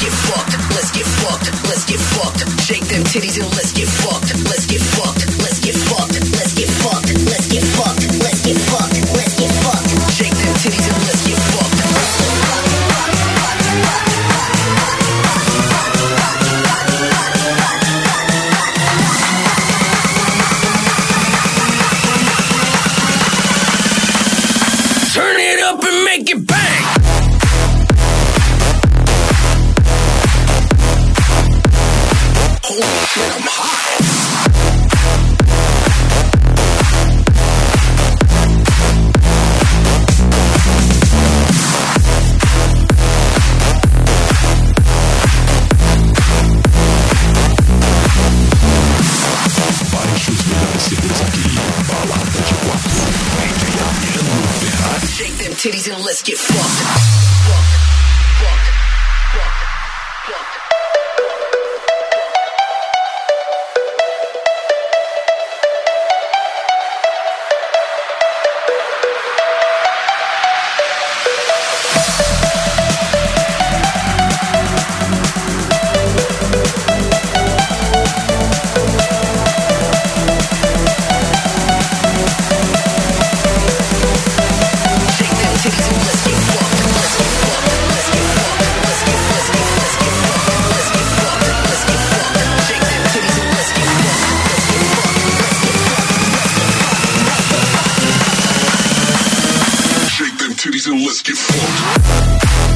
get fucked. Let's get fucked. Let's get fucked. Shake them titties and let's get fucked. Let's get fucked. Let's get fucked. Let's get fucked. Let's get fucked. Let's get fucked. Let's get fucked. Shake them titties and let's get fucked. Turn it up and make it bang. Holy shit, I'm hot. Baixe os melhores CDs aqui. Balada de 4. DJ Adriano Ferrari. Shake them titties and let's get fucked. Fucked. Fucked. Fucked. Fucked. Titties and let's get fucked.